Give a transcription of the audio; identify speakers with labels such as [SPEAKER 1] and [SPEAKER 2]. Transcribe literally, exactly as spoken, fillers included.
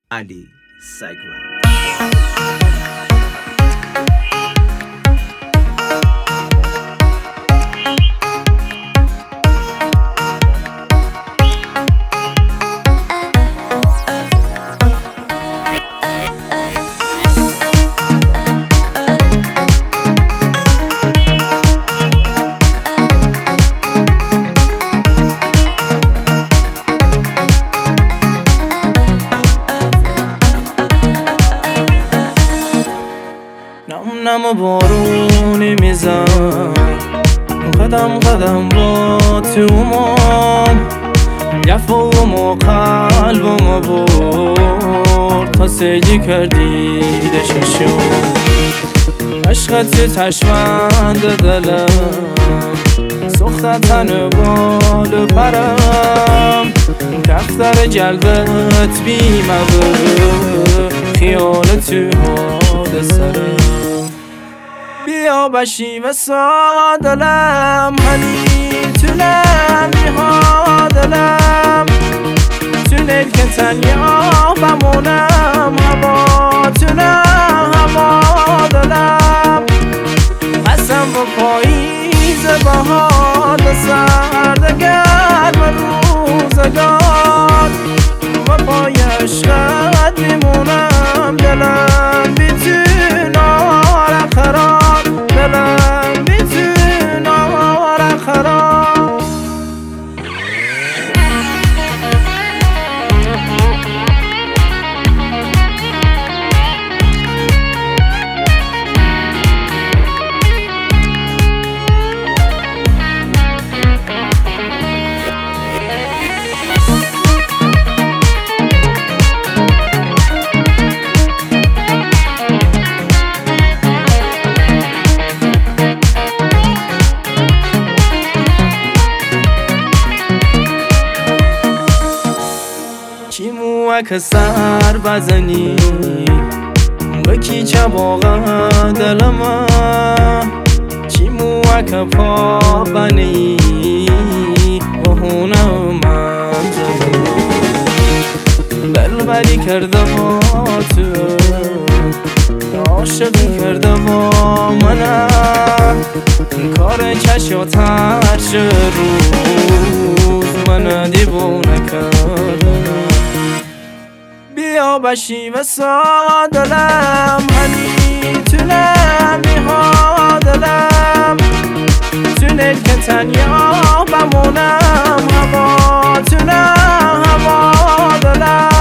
[SPEAKER 1] علی سگ‌وند.
[SPEAKER 2] نم نم بارونی میزن قدم قدم با تو مام لفظم و قلبم برد تا سیدی کردی دششم عشقت تشمند دلم سخت تن بال پرم دفتر جلبت بیمه خیال تو حال سرم بیا بشی و سادلم هنی تونم بیها دلم تو لیل که تنیا بمونم هوا تونم هوا دلم قسم با پاییز بهار سرد گرم روزگار و پای عشقت میمونم دلم بیتون آره خراب دلم بیتون آره خراب که سر بزنی بکی چباغه دلم چی موه که پا بنی و هونه من بلبلی کرده با تو عاشقی کرده با منم کار چشاتر چه روز من دیوونه کردم بیا بشی و سادلم هنی تونم بیها دلم تو لیل که تنیا بمونم هوا تونم هوا دلم